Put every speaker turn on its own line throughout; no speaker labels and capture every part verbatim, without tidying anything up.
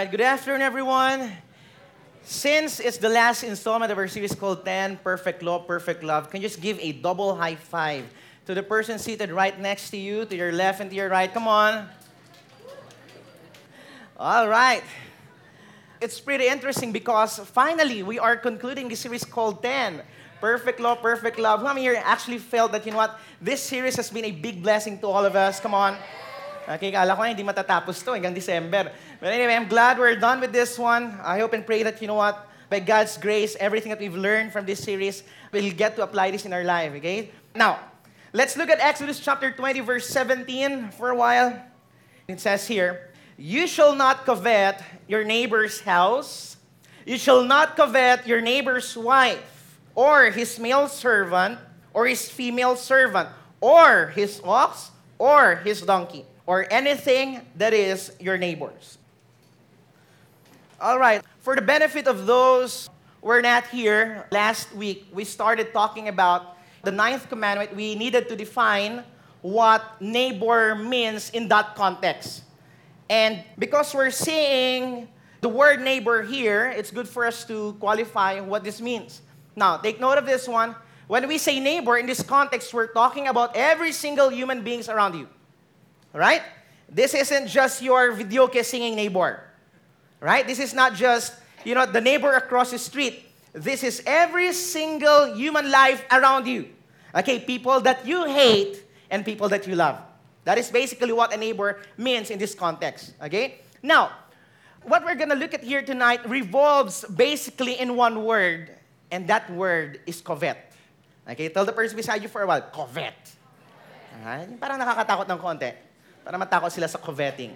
right, good afternoon, everyone. Since it's the last installment of our series called ten, Perfect Law, Perfect Love, can you just give a double high five to the person seated right next to you, to your left and to your right? Come on. All right. It's pretty interesting because finally we are concluding the series called ten, Perfect Law, Perfect Love. How many here actually felt that, you know what, this series has been a big blessing to all of us? Come on. Okay, kala ko na hindi matatapos to hanggang December. But anyway, I'm glad we're done with this one. I hope and pray that, you know what, by God's grace, everything that we've learned from this series, we'll get to apply this in our life, okay? Now, let's look at Exodus chapter twenty, verse seventeen for a while. It says here, "You shall not covet your neighbor's house. You shall not covet your neighbor's wife, or his male servant, or his female servant, or his ox, or his donkey, or anything that is your neighbor's." All right, for the benefit of those who were not here, last week we started talking about the ninth commandment. We needed to define what neighbor means in that context. And because we're seeing the word neighbor here, it's good for us to qualify what this means. Now, take note of this one. When we say neighbor, in this context, we're talking about every single human beings around you. Right? This isn't just your videoke singing neighbor. Right? This is not just, you know, the neighbor across the street. This is every single human life around you. Okay? People that you hate and people that you love. That is basically what a neighbor means in this context. Okay? Now, what we're going to look at here tonight revolves basically in one word, and that word is covet. Okay? Tell the person beside you for a while, covet. Alright? Parang nakakatakot ng konti. Para matakot sila sa coveting.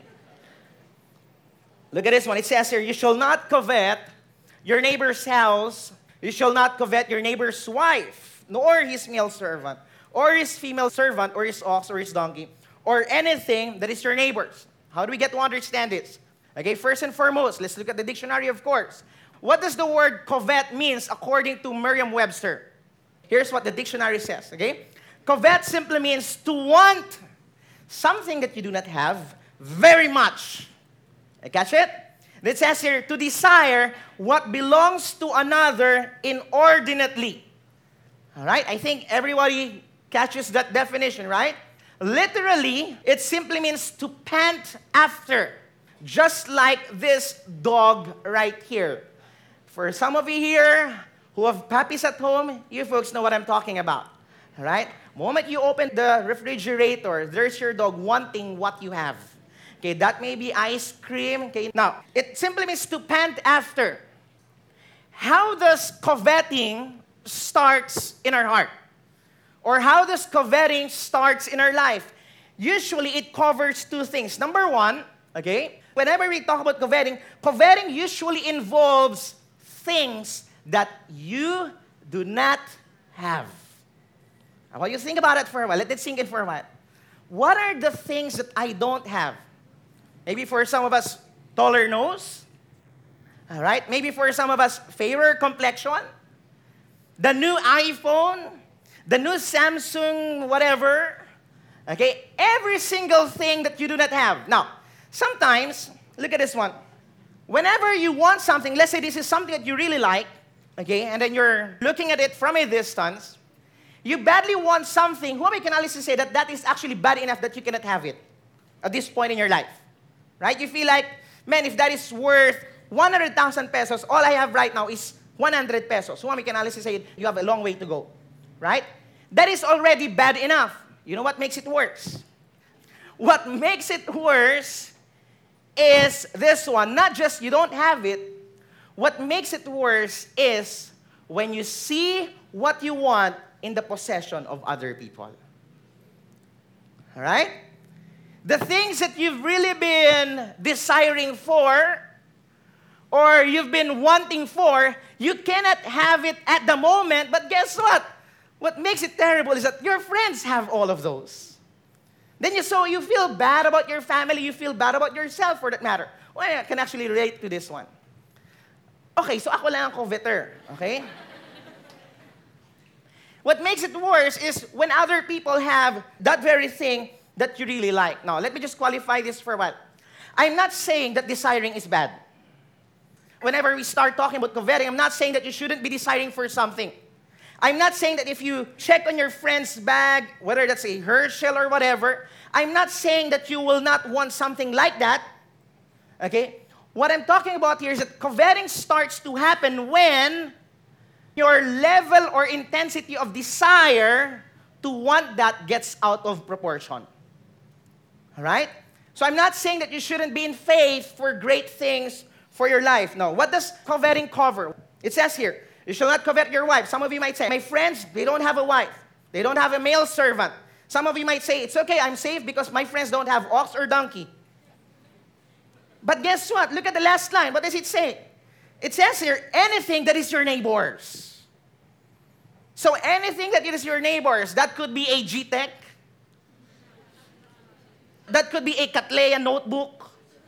Look at this one. It says here, "You shall not covet your neighbor's house. You shall not covet your neighbor's wife, nor his male servant, or his female servant, or his ox, or his donkey, or anything that is your neighbor's." How do we get to understand this? Okay, first and foremost, let's look at the dictionary, of course. What does the word covet means according to Merriam-Webster? Here's what the dictionary says, okay? Covet simply means to want something that you do not have very much. I catch it? It says here, to desire what belongs to another inordinately. All right? I think everybody catches that definition, right? Literally, it simply means to pant after. Just like this dog right here. For some of you here who have puppies at home, you folks know what I'm talking about. All right? Moment you open the refrigerator, there's your dog wanting what you have. Okay, that may be ice cream. Okay, now, it simply means to pant after. How does coveting starts in our heart? Or how does coveting starts in our life? Usually, it covers two things. Number one, okay, whenever we talk about coveting, coveting usually involves things that you do not have. I want you to think about it for a while. Let it sink in for a while. What are the things that I don't have? Maybe for some of us, taller nose. All right? Maybe for some of us, fairer complexion. The new iPhone. The new Samsung whatever. Okay? Every single thing that you do not have. Now, sometimes, look at this one. Whenever you want something, let's say this is something that you really like, okay, and then you're looking at it from a distance, you badly want something, who can honestly say that that is actually bad enough that you cannot have it at this point in your life? Right? You feel like, man, if that is worth one hundred thousand pesos, all I have right now is one hundred pesos. Who can honestly say you have a long way to go? Right? That is already bad enough. You know what makes it worse? What makes it worse is this one. Not just you don't have it. What makes it worse is when you see what you want in the possession of other people. All right? The things that you've really been desiring for, or you've been wanting for, you cannot have it at the moment, but guess what? What makes it terrible is that your friends have all of those. Then you so you feel bad about your family, you feel bad about yourself for that matter. Well, I can actually relate to this one. Okay, so ako lang ang coveter, okay? What makes it worse is when other people have that very thing that you really like. Now, let me just qualify this for a while. I'm not saying that desiring is bad. Whenever we start talking about coveting, I'm not saying that you shouldn't be desiring for something. I'm not saying that if you check on your friend's bag, whether that's a Herschel or whatever, I'm not saying that you will not want something like that. Okay? What I'm talking about here is that coveting starts to happen when your level or intensity of desire to want that gets out of proportion. All right? So I'm not saying that you shouldn't be in faith for great things for your life. No. What does coveting cover? It says here, you shall not covet your wife. Some of you might say, my friends, they don't have a wife. They don't have a male servant. Some of you might say, it's okay, I'm safe because my friends don't have ox or donkey. But guess what? Look at the last line. What does it say? It says here, anything that is your neighbor's. So anything that is your neighbor's, that could be a G-Tech. That could be a Cattleya notebook.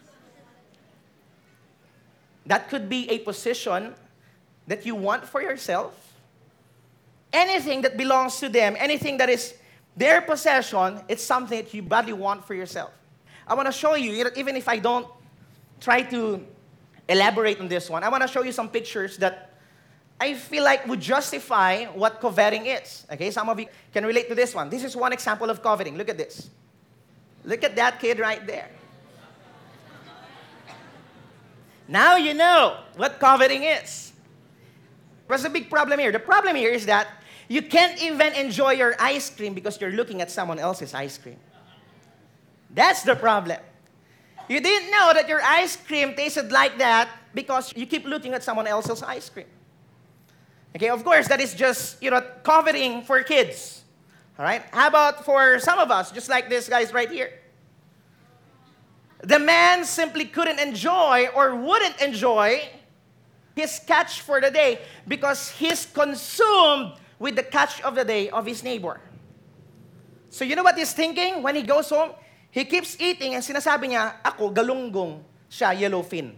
That could be a position that you want for yourself. Anything that belongs to them, anything that is their possession, it's something that you badly want for yourself. I want to show you, even if I don't try to elaborate on this one, I want to show you some pictures that I feel like would justify what coveting is. Okay, some of you can relate to this one. This is one example of coveting. Look at this. Look at that kid right there. Now you know what coveting is. What's the big problem here? The problem here is that you can't even enjoy your ice cream because you're looking at someone else's ice cream. That's the problem. You didn't know that your ice cream tasted like that because you keep looking at someone else's ice cream. Okay, of course, that is just, you know, coveting for kids. All right? How about for some of us, just like this guys right here? The man simply couldn't enjoy or wouldn't enjoy his catch for the day because he's consumed with the catch of the day of his neighbor. So you know what he's thinking when he goes home? He keeps eating and sinasabi niya, ako galunggong, siya yellowfin.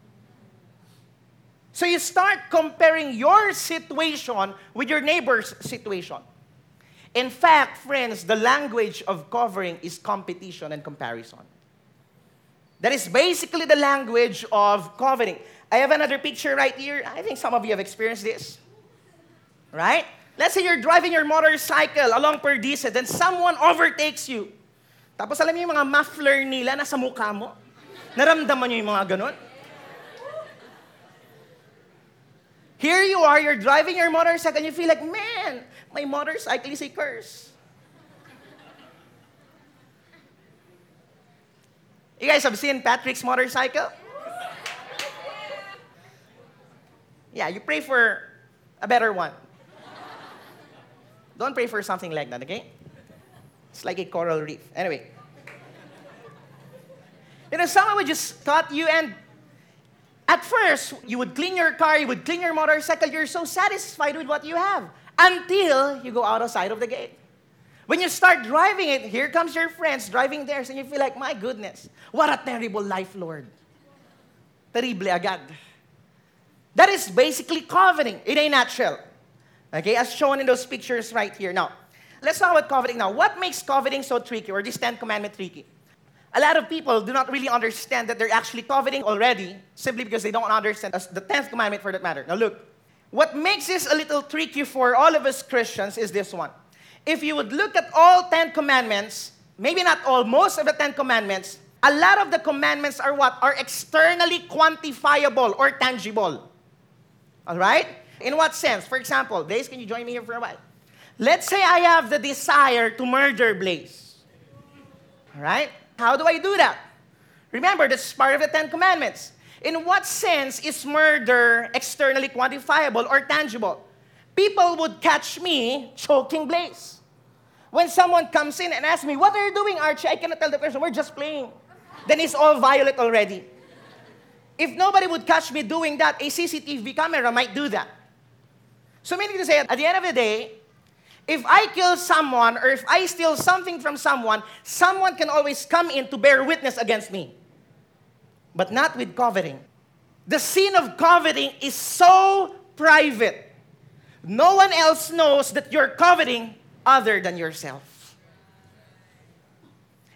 So you start comparing your situation with your neighbor's situation. In fact, friends, the language of covering is competition and comparison. That is basically the language of coveting. I have another picture right here. I think some of you have experienced this. Right? Let's say you're driving your motorcycle along Perdices, then someone overtakes you. Tapos alam niyo yung mga muffler nila nasa mukha mo? Naramdaman niyo yung mga ganun? Here you are, you're driving your motorcycle, and you feel like, man, my motorcycle is a curse. You guys have seen Patrick's motorcycle? Yeah, you pray for a better one. Don't pray for something like that, okay? It's like a coral reef. Anyway. You know, someone would just cut you, and at first, you would clean your car, you would clean your motorcycle, you're so satisfied with what you have until you go outside of the gate. When you start driving it, here comes your friends driving theirs, and you feel like, my goodness, what a terrible life, Lord. Terrible agad. That is basically coveting in a nutshell. Okay, as shown in those pictures right here. Now, let's talk about coveting now. What makes coveting so tricky, or this Ten Commandment tricky? A lot of people do not really understand that they're actually coveting already, simply because they don't understand the tenth commandment for that matter. Now look, what makes this a little tricky for all of us Christians is this one. If you would look at all ten commandments, maybe not all, most of the ten commandments, a lot of the commandments are what? Are externally quantifiable or tangible. All right? In what sense? For example, Blaze, can you join me here for a while? Let's say I have the desire to murder Blaze. All right? How do I do that? Remember, that's part of the Ten Commandments. In what sense is murder externally quantifiable or tangible? People would catch me choking Blaze. When someone comes in and asks me, what are you doing, Archie? I cannot tell the person, we're just playing. Then it's all violent already. If nobody would catch me doing that, a C C T V camera might do that. So meaning to say, at the end of the day, if I kill someone or if I steal something from someone, someone can always come in to bear witness against me. But not with coveting. The sin of coveting is so private. No one else knows that you're coveting other than yourself.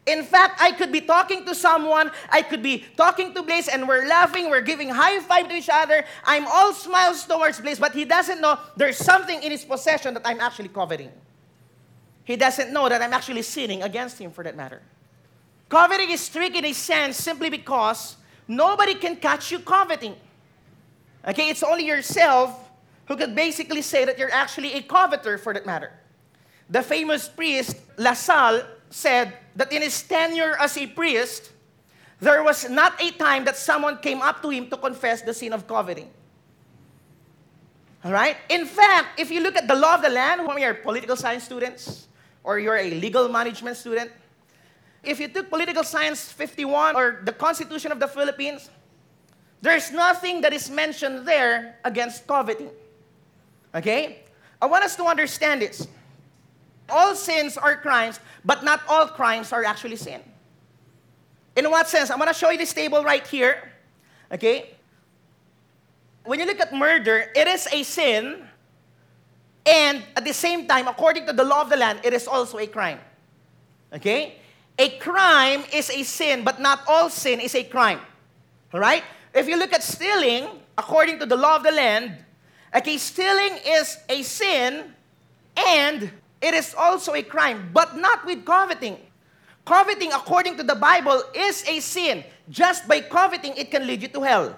In fact, I could be talking to someone, I could be talking to Blaze, and we're laughing, we're giving high five to each other. I'm all smiles towards Blaze, but he doesn't know there's something in his possession that I'm actually coveting. He doesn't know that I'm actually sinning against him, for that matter. Coveting is tricky in a sense simply because nobody can catch you coveting. Okay, it's only yourself who could basically say that you're actually a coveter, for that matter. The famous priest, La Salle, said that in his tenure as a priest, there was not a time that someone came up to him to confess the sin of coveting. All right? In fact, if you look at the law of the land, when you're political science students, or you're a legal management student, if you took political science fifty-one or the Constitution of the Philippines, there's nothing that is mentioned there against coveting. Okay? I want us to understand this. All sins are crimes, but not all crimes are actually sin. In what sense? I'm going to show you this table right here. Okay? When you look at murder, it is a sin, and at the same time, according to the law of the land, it is also a crime. Okay? A crime is a sin, but not all sin is a crime. All right? If you look at stealing, according to the law of the land, okay, stealing is a sin, and it is also a crime, but not with coveting. Coveting, according to the Bible, is a sin. Just by coveting, it can lead you to hell.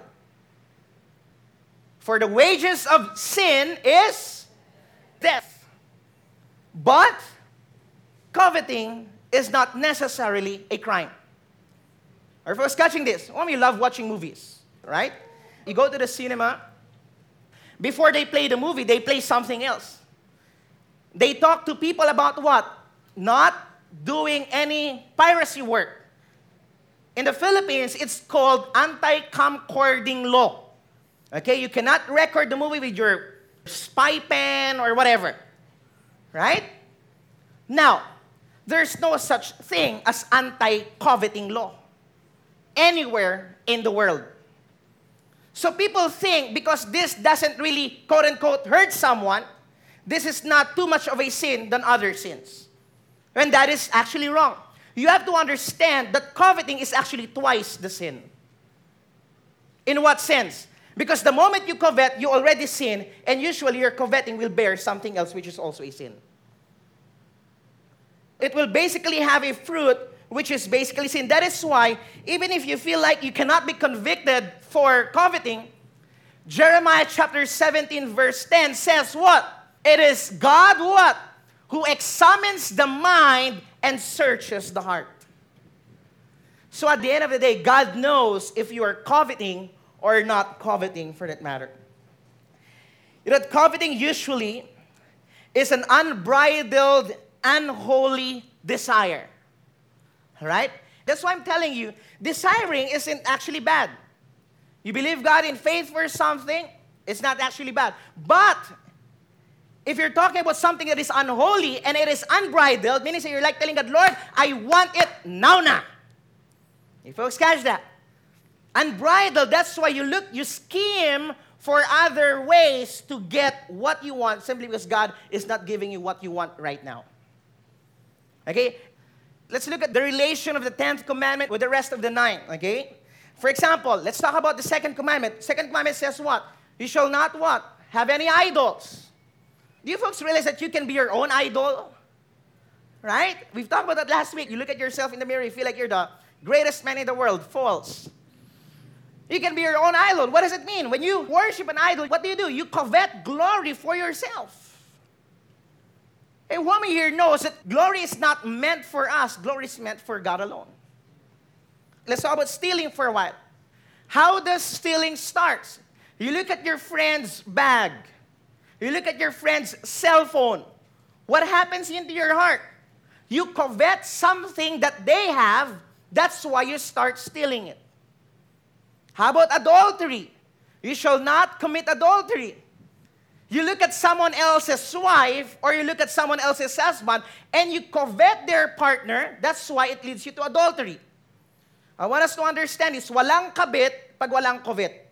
For the wages of sin is death. But coveting is not necessarily a crime. Are you folks catching this? How many of you love watching movies, right? You go to the cinema. Before they play the movie, they play something else. They talk to people about what? Not doing any piracy work. In the Philippines, it's called anti-camcording law. Okay, you cannot record the movie with your spy pen or whatever. Right? Now, there's no such thing as anti-coveting law anywhere in the world. So people think because this doesn't really, quote-unquote, hurt someone, this is not too much of a sin than other sins. And that is actually wrong. You have to understand that coveting is actually twice the sin. In what sense? Because the moment you covet, you already sin, and usually your coveting will bear something else which is also a sin. It will basically have a fruit which is basically sin. That is why, even if you feel like you cannot be convicted for coveting, Jeremiah chapter seventeen verse ten says what? It is God what? Who examines the mind and searches the heart. So at the end of the day, God knows if you are coveting or not coveting, for that matter. You know, coveting usually is an unbridled, unholy desire. All right? That's why I'm telling you, desiring isn't actually bad. You believe God in faith for something, it's not actually bad. But if you're talking about something that is unholy and it is unbridled, meaning you're like telling God, Lord, I want it now na. You folks catch that? Unbridled, that's why you look, you scheme for other ways to get what you want simply because God is not giving you what you want right now. Okay? Let's look at the relation of the tenth commandment with the rest of the nine. Okay? For example, let's talk about the second commandment. Second commandment says what? You shall not what? Have any idols. Do you folks realize that you can be your own idol? Right? We've talked about that last week. You look at yourself in the mirror, you feel like you're the greatest man in the world. False. You can be your own idol. What does it mean? When you worship an idol, what do you do? You covet glory for yourself. A woman here knows that glory is not meant for us. Glory is meant for God alone. Let's talk about stealing for a while. How does stealing start? You look at your friend's bag. You look at your friend's cell phone. What happens into your heart? You covet something that they have. That's why you start stealing it. How about adultery? You shall not commit adultery. You look at someone else's wife or you look at someone else's husband and you covet their partner. That's why it leads you to adultery. I want us to understand this. Walang kabit pag walang covet.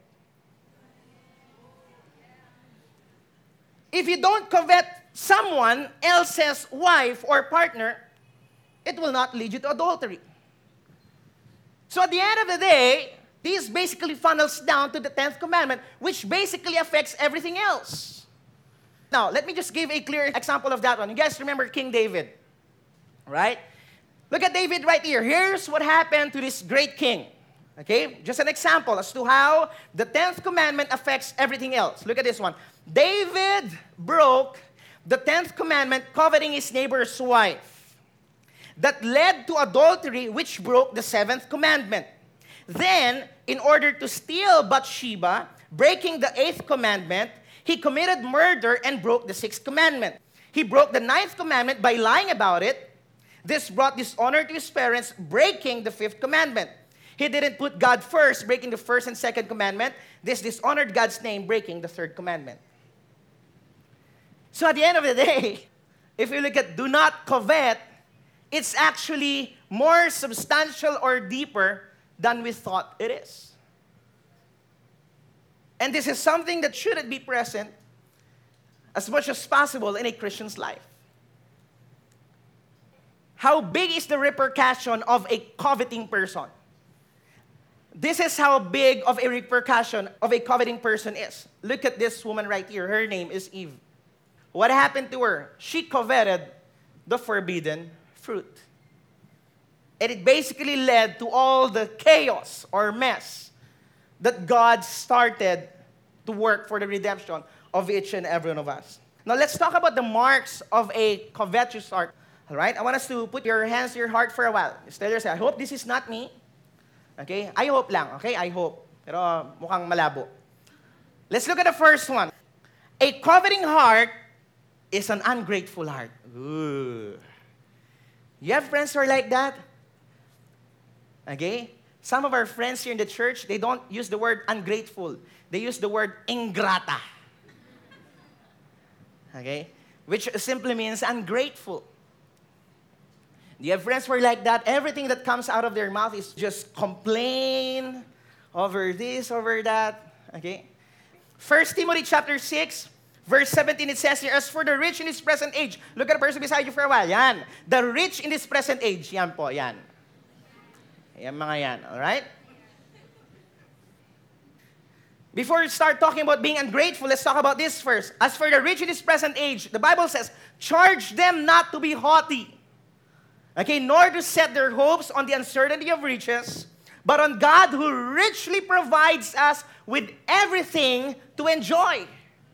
If you don't covet someone else's wife or partner, it will not lead you to adultery. So at the end of the day, this basically funnels down to the tenth commandment, which basically affects everything else. Now, let me just give a clear example of that one. You guys remember King David, right? Look at David right here. Here's what happened to this great king. Okay, just an example as to how the tenth commandment affects everything else. Look at this one. David broke the tenth commandment, coveting his neighbor's wife. That led to adultery, which broke the seventh commandment. Then, in order to steal Bathsheba, breaking the eighth commandment, he committed murder and broke the sixth commandment. He broke the ninth commandment by lying about it. This brought dishonor to his parents, breaking the fifth commandment. He didn't put God first, breaking the first and second commandment. This dishonored God's name, breaking the third commandment. So at the end of the day, if you look at do not covet, it's actually more substantial or deeper than we thought it is. And this is something that shouldn't be present as much as possible in a Christian's life. How big is the repercussion of a coveting person? This is how big of a repercussion of a coveting person is. Look at this woman right here. Her name is Eve. What happened to her? She coveted the forbidden fruit. And it basically led to all the chaos or mess that God started to work for the redemption of each and every one of us. Now let's talk about the marks of a covetous heart. All right? I want us to put your hands to your heart for a while. Just tell yourself, I hope this is not me. Okay? I hope lang. Okay? I hope. Pero mukhang malabo. Let's look at the first one. A coveting heart is an ungrateful heart. Ooh. You have friends who are like that? Okay? Some of our friends here in the church, they don't use the word ungrateful. They use the word ingrata. Okay? Which simply means ungrateful. Do you have friends who are like that? Everything that comes out of their mouth is just complain over this, over that. Okay? First Timothy chapter six, verse seventeen, it says here, as for the rich in this present age, look at the person beside you for a while. Yan. The rich in this present age. Yan po, yan. Yan mga yan. Alright? Before we start talking about being ungrateful, let's talk about this first. As for the rich in this present age, the Bible says, charge them not to be haughty. Okay, nor to set their hopes on the uncertainty of riches, but on God who richly provides us with everything to enjoy.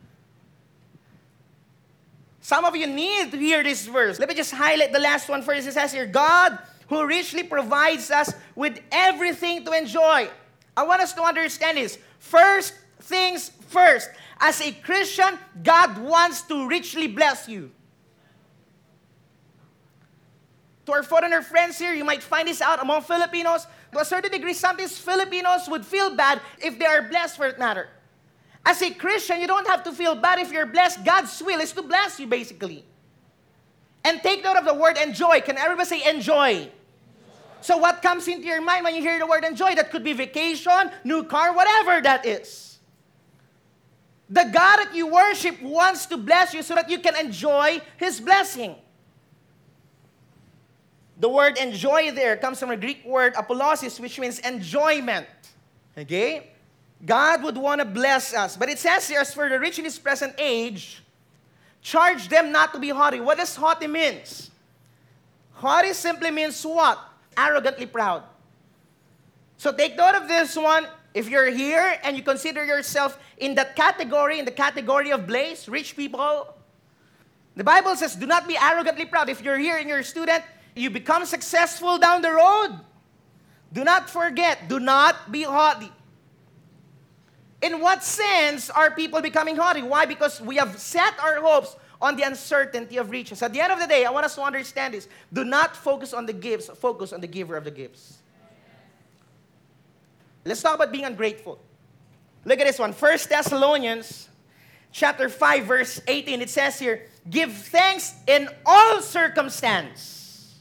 Some of you need to hear this verse. Let me just highlight the last one first. It says here, God who richly provides us with everything to enjoy. I want us to understand this. First things first. As a Christian, God wants to richly bless you. To our foreigner friends here, you might find this out among Filipinos. To a certain degree, sometimes Filipinos would feel bad if they are blessed for that matter. As a Christian, you don't have to feel bad if you're blessed. God's will is to bless you, basically. And take note of the word enjoy. Can everybody say enjoy? So what comes into your mind when you hear the word enjoy? That could be vacation, new car, whatever that is. The God that you worship wants to bless you so that you can enjoy His blessing. The word enjoy there comes from the Greek word apollosis, which means enjoyment. Okay? God would want to bless us. But it says here, as for the rich in this present age, charge them not to be haughty. What does haughty means? Haughty simply means what? Arrogantly proud. So take note of this one. If you're here and you consider yourself in that category, in the category of Blaze, rich people, the Bible says, do not be arrogantly proud. If you're here and you're a student, you become successful down the road, do not forget, do not be haughty. In what sense are people becoming haughty? Why? Because we have set our hopes on the uncertainty of riches. At the end of the day, I want us to understand this. Do not focus on the gifts, focus on the giver of the gifts. Let's talk about being ungrateful. Look at this one. First Thessalonians chapter five, verse eighteen. It says here, give thanks in all circumstance.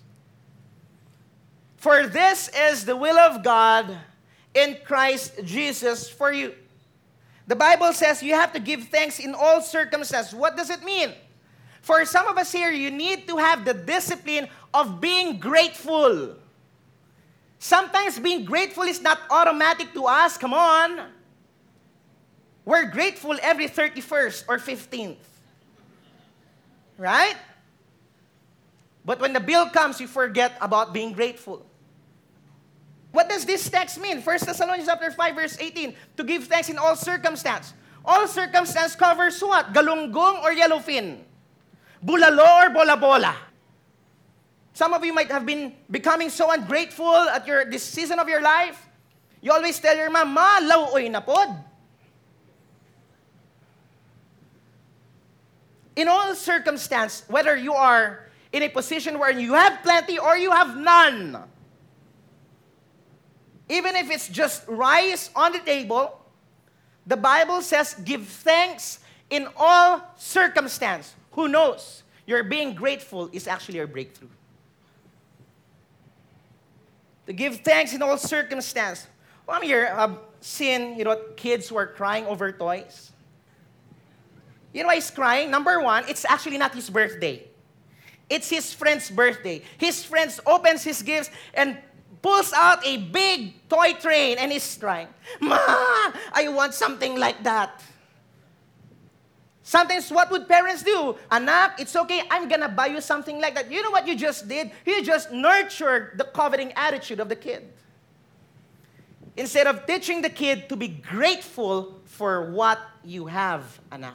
For this is the will of God in Christ Jesus for you. The Bible says you have to give thanks in all circumstances. What does it mean? For some of us here, you need to have the discipline of being grateful. Sometimes being grateful is not automatic to us. Come on. We're grateful every thirty-first or fifteenth. Right? But when the bill comes, you forget about being grateful. What does this text mean? First Thessalonians chapter five, verse eighteen. To give thanks in all circumstance. All circumstance covers what? Galunggong or yellowfin? Bulalo or bola-bola? Some of you might have been becoming so ungrateful at your this season of your life. You always tell your mom, Ma, lauoy na pod. In all circumstance, whether you are in a position where you have plenty or you have none, even if it's just rice on the table, the Bible says, give thanks in all circumstance. Who knows? Your being grateful is actually your breakthrough. To give thanks in all circumstance. Well, I'm here, I've seen, you know, kids who are crying over toys. You know why he's crying? Number one, it's actually not his birthday. It's his friend's birthday. His friend opens his gifts and pulls out a big toy train and he's crying, Ma, I want something like that. Sometimes what would parents do? Anak, it's okay, I'm gonna buy you something like that. You know what you just did? You just nurtured the coveting attitude of the kid. Instead of teaching the kid to be grateful for what you have, anak.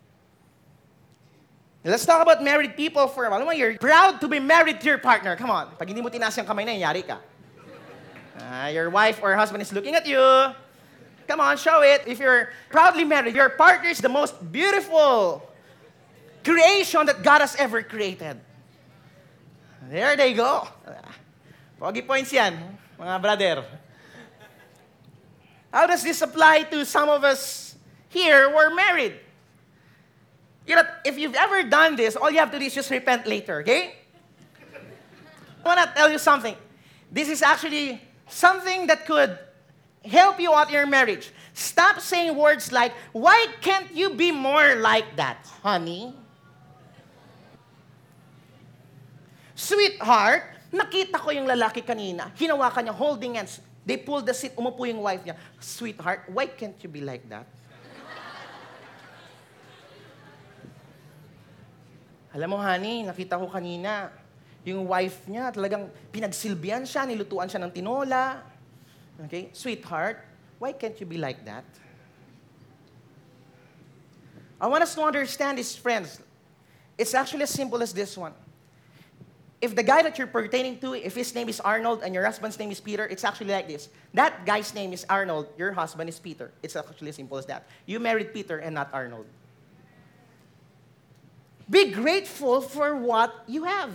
Let's talk about married people for a while. You're proud to be married to your partner. Come on. Pag hindi mo tinaas yung kamay na, yari ka. Uh, your wife or husband is looking at you. Come on, show it. If you're proudly married, your partner is the most beautiful creation that God has ever created. There they go. Pogi points yan, mga brother. How does this apply to some of us here who are married? You know, if you've ever done this, all you have to do is just repent later, okay? I want to tell you something. This is actually something that could help you out in your marriage. Stop saying words like, why can't you be more like that, honey? Sweetheart, nakita ko yung lalaki kanina. Hinawakan niya, holding hands. They pulled the seat, umupo yung wife niya. Sweetheart, why can't you be like that? Alam mo, honey, nakita ko kanina, yung wife niya, talagang pinagsilbihan siya, nilutuan siya ng tinola. Okay? Sweetheart, why can't you be like that? I want us to understand this, friends. It's actually as simple as this one. If the guy that you're pertaining to, if his name is Arnold and your husband's name is Peter, it's actually like this. That guy's name is Arnold, your husband is Peter. It's actually as simple as that. You married Peter and not Arnold. Be grateful for what you have.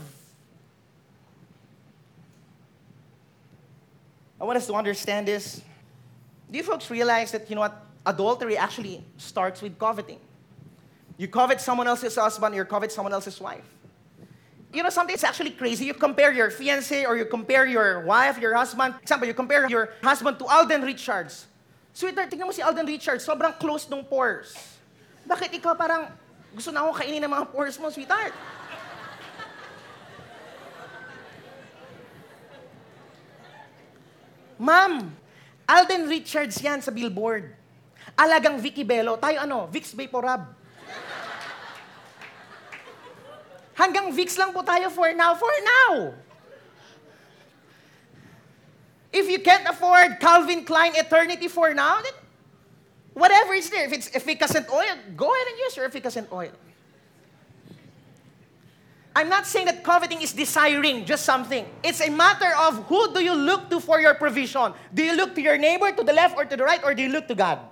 I want us to understand this. Do you folks realize that, you know what, adultery actually starts with coveting? You covet someone else's husband, you covet someone else's wife. You know, something it's actually crazy. You compare your fiancé or you compare your wife, your husband. Example, you compare your husband to Alden Richards. Sweetheart, tingnan mo si Alden Richards, sobrang close nung pores. Bakit ikaw parang, gusto na akong kainin ng mga pores mo, sweetheart? Ma'am, Alden Richards yan sa billboard. Alagang Vicky Bello. Tayo ano, Vicks Vaporub. Hanggang Vicks lang po tayo for now. For now! If you can't afford Calvin Klein Eternity for now, then whatever is there. If it's efficacent oil, go ahead and use your efficacent oil. I'm not saying that coveting is desiring just something. It's a matter of who do you look to for your provision. Do you look to your neighbor, to the left or to the right, or do you look to God?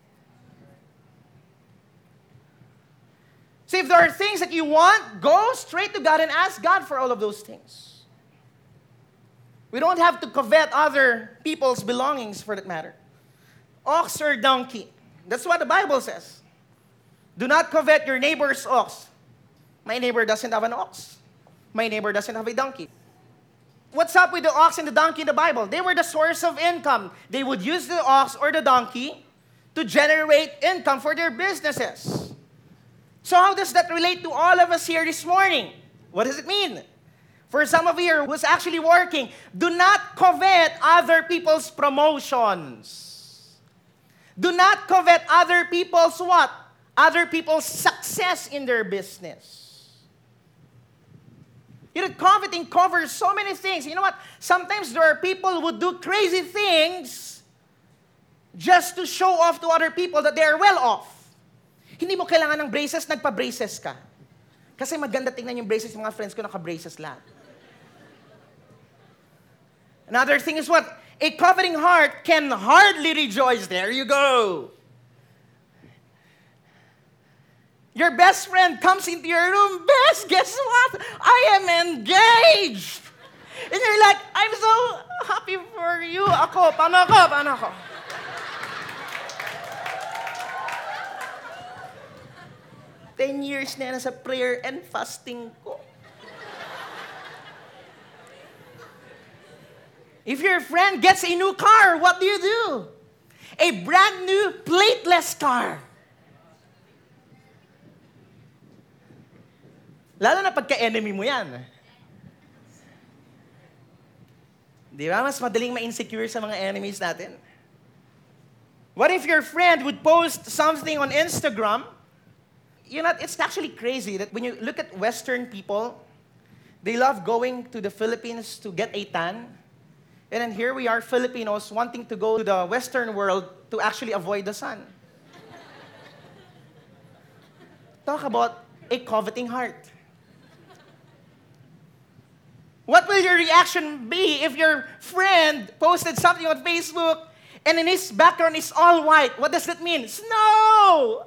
So if there are things that you want, go straight to God and ask God for all of those things. We don't have to covet other people's belongings for that matter. Ox or donkey. That's what the Bible says. Do not covet your neighbor's ox. My neighbor doesn't have an ox. My neighbor doesn't have a donkey. What's up with the ox and the donkey in the Bible? They were the source of income. They would use the ox or the donkey to generate income for their businesses. So how does that relate to all of us here this morning? What does it mean? For some of you who's actually working, do not covet other people's promotions. Do not covet other people's what? Other people's success in their business. You know, coveting covers so many things. You know what? Sometimes there are people who do crazy things just to show off to other people that they are well off. Hindi mo kailangan ng braces, nagpa-braces ka. Kasi maganda tingnan yung braces, yung mga friends ko naka-braces lahat. Another thing is what? A coveting heart can hardly rejoice. There you go. Your best friend comes into your room. Best, guess what? I am engaged. And you're like, I'm so happy for you. Ako, paano ako? Paano ako? Ten years na yan sa prayer and fasting ko. If your friend gets a new car, what do you do? A brand new plateless car. Lalo na pagka-enemy mo yan. Di ba? Mas madaling ma-insecure sa mga enemies natin. What if your friend would post something on Instagram? You know, it's actually crazy that when you look at Western people, they love going to the Philippines to get a tan. And then here we are, Filipinos, wanting to go to the Western world to actually avoid the sun. Talk about a coveting heart. What will your reaction be if your friend posted something on Facebook and in his background is all white? What does that mean? Snow!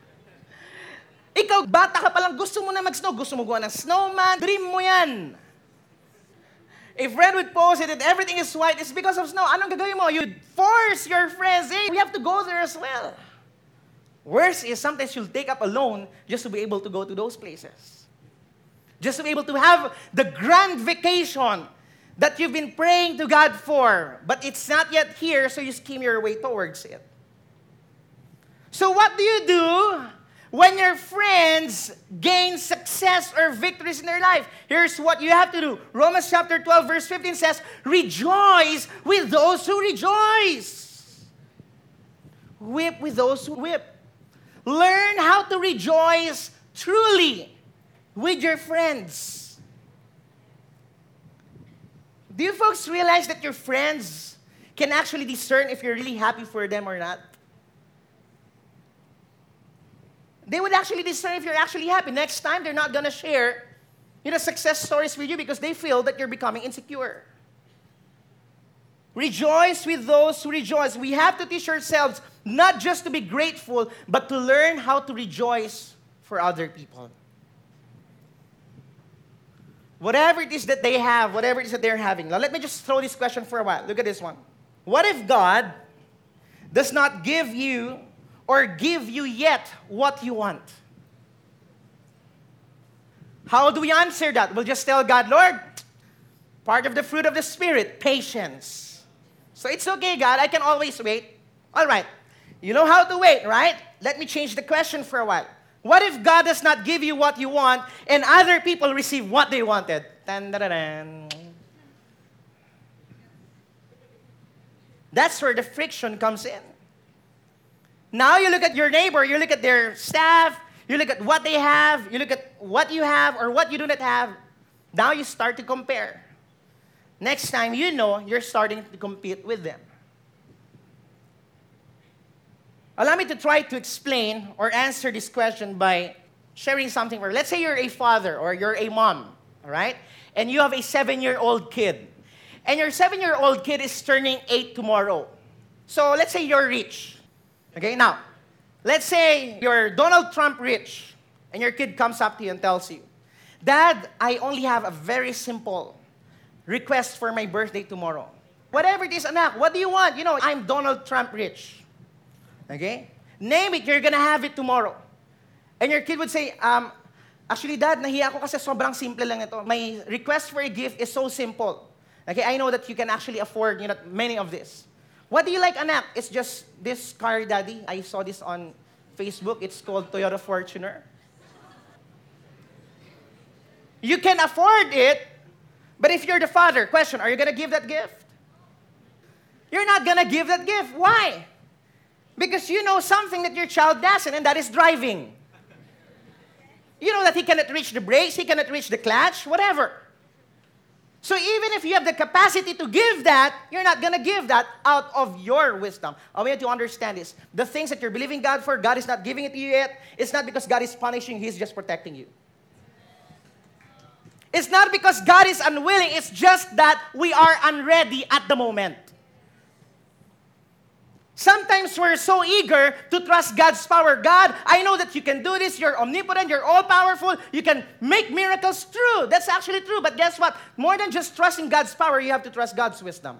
Ikaw, bata ka palang, gusto mo na mag-snow. Gusto mo gawa ng snowman. Dream mo yan. A friend would post it that everything is white. It's because of snow. Anong gagawin mo? You'd force your friends, hey, we have to go there as well. Worse is sometimes you'll take up a loan just to be able to go to those places. Just to be able to have the grand vacation that you've been praying to God for. But it's not yet here, so you scheme your way towards it. So what do you do when your friends gain success or victories in their life? Here's what you have to do. Romans chapter twelve, verse fifteen says, rejoice with those who rejoice. Weep with those who weep. Learn how to rejoice truly with your friends. Do you folks realize that your friends can actually discern if you're really happy for them or not? They would actually discern if you're actually happy. Next time, they're not going to share, you know, success stories with you because they feel that you're becoming insecure. Rejoice with those who rejoice. We have to teach ourselves not just to be grateful, but to learn how to rejoice for other people. Whatever it is that they have, whatever it is that they're having. Now, let me just throw this question for a while. Look at this one. What if God does not give you or give you yet what you want? How do we answer that? We'll just tell God, Lord, part of the fruit of the Spirit, patience. So it's okay, God, I can always wait. All right, you know how to wait, right? Let me change the question for a while. What if God does not give you what you want and other people receive what they wanted? Dun-dun-dun-dun. That's where the friction comes in. Now you look at your neighbor, you look at their staff, you look at what they have, you look at what you have or what you do not have. Now you start to compare. Next time you know, you're starting to compete with them. Allow me to try to explain or answer this question by sharing something. For, let's say you're a father or you're a mom, all right? And you have a seven-year-old kid. And your seven-year-old kid is turning eight tomorrow. So let's say you're rich. Okay, now, let's say you're Donald Trump rich, and your kid comes up to you and tells you, Dad, I only have a very simple request for my birthday tomorrow. Whatever it is, anak, what do you want? You know, I'm Donald Trump rich. Okay? Name it, you're gonna have it tomorrow. And your kid would say, um, actually, Dad, nahiya ako kasi sobrang simple lang ito. My request for a gift is so simple. Okay, I know that you can actually afford, you know, many of this. What do you like, anak? It's just this car, Daddy. I saw this on Facebook. It's called Toyota Fortuner. You can afford it, but if you're the father, question, are you going to give that gift? You're not going to give that gift. Why? Because you know something that your child doesn't, and that is driving. You know that he cannot reach the brakes, he cannot reach the clutch, whatever. So even if you have the capacity to give that, you're not going to give that out of your wisdom. I want you to understand this. The things that you're believing God for, God is not giving it to you yet. It's not because God is punishing, He's just protecting you. It's not because God is unwilling, it's just that we are unready at the moment. Sometimes we're so eager to trust God's power. God, I know that you can do this. You're omnipotent. You're all-powerful. You can make miracles. True. That's actually true. But guess what? More than just trusting God's power, you have to trust God's wisdom.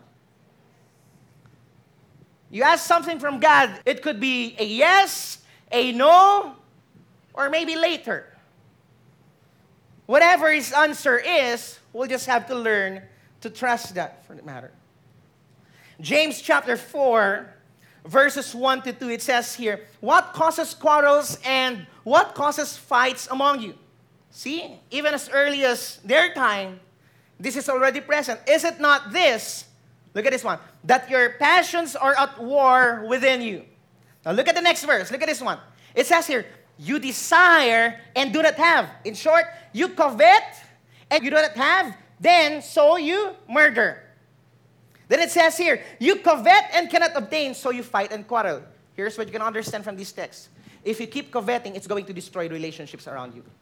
You ask something from God, it could be a yes, a no, or maybe later. Whatever his answer is, we'll just have to learn to trust that for the matter. James chapter four, verses one to two, it says here, what causes quarrels and what causes fights among you? See, even as early as their time, this is already present. Is it not this, look at this one, that your passions are at war within you? Now look at the next verse. Look at this one. It says here, you desire and do not have. In short, you covet and you do not have, then so you murder. Then it says here, you covet and cannot obtain, so you fight and quarrel. Here's what you can understand from this text. If you keep coveting, it's going to destroy relationships around you.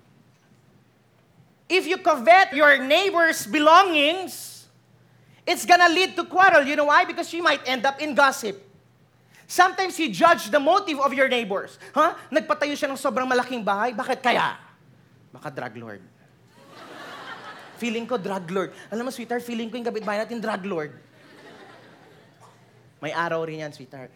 If you covet your neighbor's belongings, it's gonna lead to quarrel. You know why? Because you might end up in gossip. Sometimes you judge the motive of your neighbors. Huh? Nagpatayo siya ng sobrang malaking bahay. Bakit kaya? Baka drug lord. Feeling ko, drug lord. Alam mo, sweetheart, feeling ko yung kapitbahay natin, drug lord. May araw rin yan, sweetheart.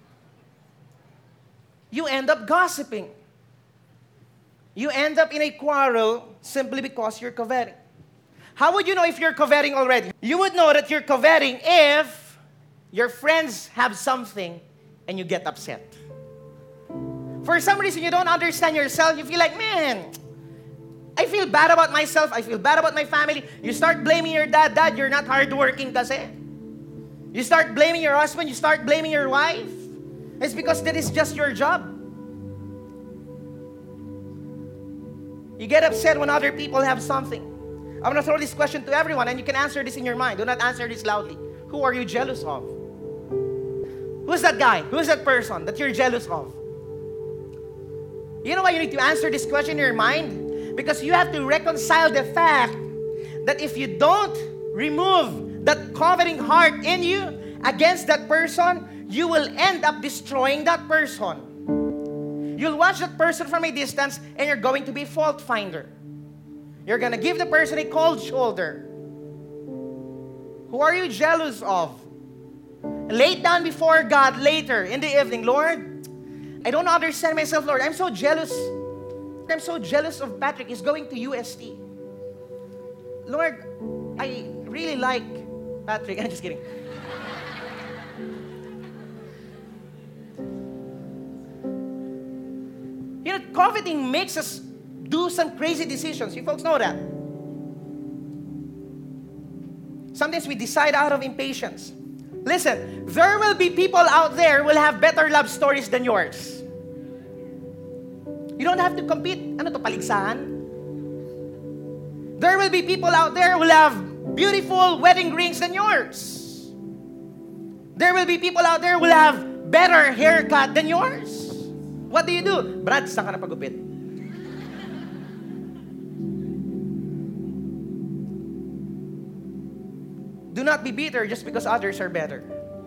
You end up gossiping. You end up in a quarrel simply because you're coveting. How would you know if you're coveting already? You would know that you're coveting if your friends have something and you get upset. For some reason, you don't understand yourself. You feel like, man, I feel bad about myself. I feel bad about my family. You start blaming your dad. Dad, you're not hardworking kasi. You start blaming your husband. You start blaming your wife. It's because that is just your job. You get upset when other people have something. I'm going to throw this question to everyone, and you can answer this in your mind. Do not answer this loudly. Who are you jealous of? Who's that guy? Who's that person that you're jealous of? You know why you need to answer this question in your mind? Because you have to reconcile the fact that if you don't remove that coveting heart in you against that person, you will end up destroying that person. You'll watch that person from a distance and you're going to be a fault finder. You're going to give the person a cold shoulder. Who are you jealous of? Lay it down before God later in the evening. Lord, I don't understand myself, Lord. I'm so jealous. I'm so jealous of Patrick. He's going to U S T. Lord, I really like Patrick. I'm just kidding. You know, coveting makes us do some crazy decisions. You folks know that. Sometimes we decide out of impatience. Listen, there will be people out there who will have better love stories than yours. You don't have to compete. Ano to, paligsahan? There will be people out there who will have beautiful wedding rings than yours. There will be people out there who will have better haircut than yours. What do you do? Brad, saan ka na pagupit? Do not be bitter just because others are better.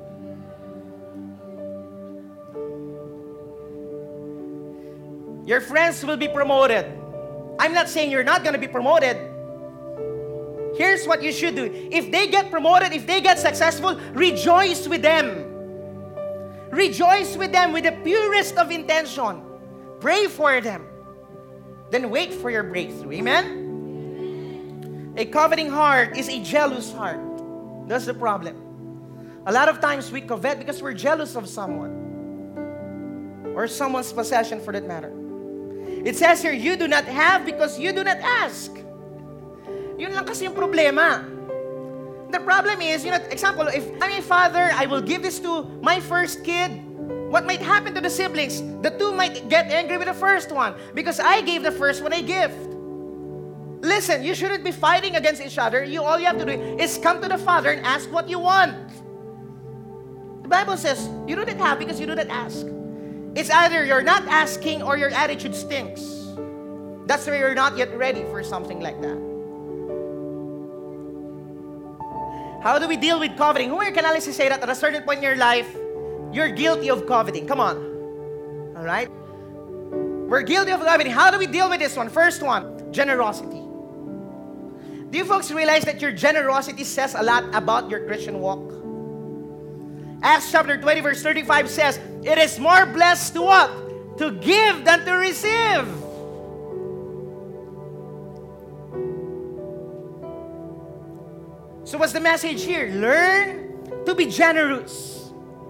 Your friends will be promoted. I'm not saying you're not going to be promoted. Here's what you should do. If they get promoted, if they get successful, rejoice with them. Rejoice with them with the purest of intention. Pray for them. Then wait for your breakthrough. Amen? A coveting heart is a jealous heart. That's the problem. A lot of times we covet because we're jealous of someone. Or someone's possession for that matter. It says here, you do not have because you do not ask. Yun lang kasi yung problema. The problem is, you know, example, if I'm a father, I will give this to my first kid. What might happen to the siblings? The two might get angry with the first one because I gave the first one a gift. Listen, you shouldn't be fighting against each other. You all you have to do is come to the Father and ask what you want. The Bible says you do not have because you do not ask. It's either you're not asking or your attitude stinks. That's where you're not yet ready for something like that. How do we deal with coveting? Who can honestly say that at a certain point in your life, you're guilty of coveting? Come on. All right? We're guilty of coveting. How do we deal with this one? First one, generosity. Do you folks realize that your generosity says a lot about your Christian walk? Acts chapter twenty verse thirty-five says, it is more blessed to what? To give than to receive. So what's the message here? Learn to be generous.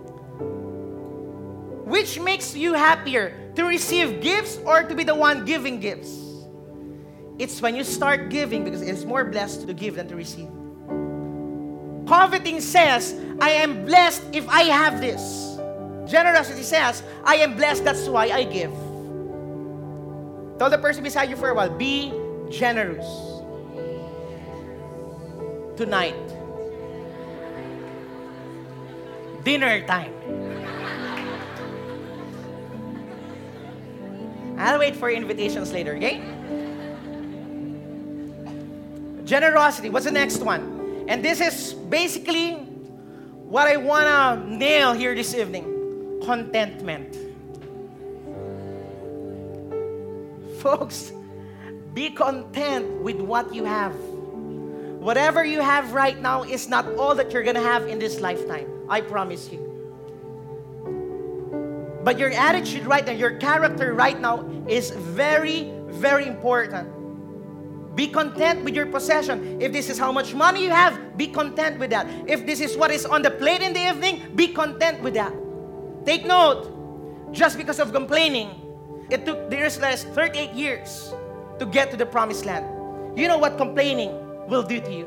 Which makes you happier? To receive gifts or to be the one giving gifts? It's when you start giving because it's more blessed to give than to receive. Coveting says, I am blessed if I have this. Generosity says, I am blessed, that's why I give. Tell the person beside you for a while, be generous. Tonight. Dinner time. I'll wait for invitations later, okay? Generosity. What's the next one? And this is basically what I want to nail here this evening. Contentment. Folks, be content with what you have. Whatever you have right now is not all that you're going to have in this lifetime. I promise you. But your attitude right now, your character right now is very, very important. Be content with your possession. If this is how much money you have, be content with that. If this is what is on the plate in the evening, be content with that. Take note, just because of complaining, it took the Israelites thirty-eight years to get to the promised land. You know what complaining will do to you.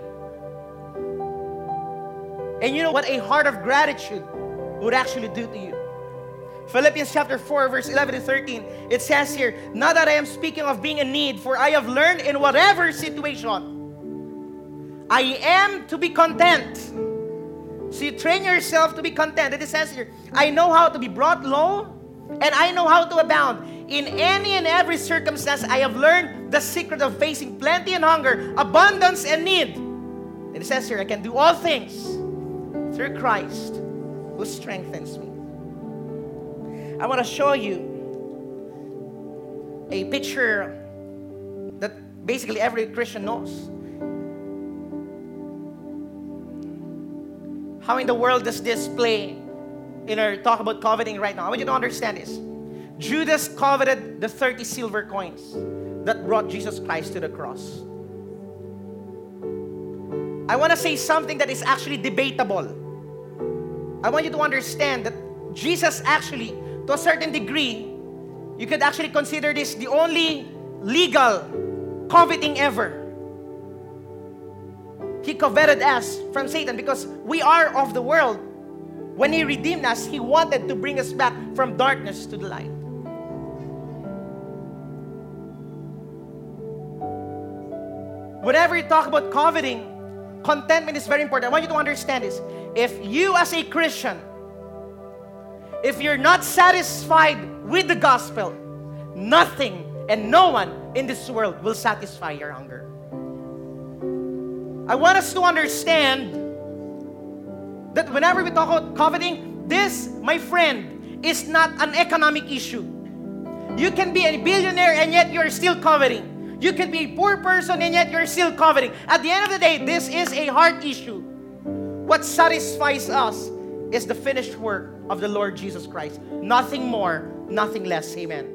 And you know what a heart of gratitude would actually do to you. Philippians chapter four, verse eleven to thirteen, it says here, not that I am speaking of being in need, for I have learned in whatever situation, I am to be content. So you train yourself to be content. It says here, I know how to be brought low, and I know how to abound. In any and every circumstance, I have learned the secret of facing plenty and hunger, abundance and need. And it says here, I can do all things through Christ who strengthens me. I want to show you a picture that basically every Christian knows. How in the world does this play in our talk about coveting right now? I want you to understand this. Judas coveted the thirty silver coins that brought Jesus Christ to the cross. I want to say something that is actually debatable. I want you to understand that Jesus actually, to a certain degree, you could actually consider this the only legal coveting ever. He coveted us from Satan because we are of the world. When He redeemed us, He wanted to bring us back from darkness to the light. Whenever you talk about coveting, contentment is very important. I want you to understand this. If you as a Christian, if you're not satisfied with the gospel, nothing and no one in this world will satisfy your hunger. I want us to understand that whenever we talk about coveting, this, my friend, is not an economic issue. You can be a billionaire and yet you're still coveting. You can be a poor person and yet you're still coveting. At the end of the day, this is a heart issue. What satisfies us is the finished work of the Lord Jesus Christ. Nothing more, nothing less. Amen.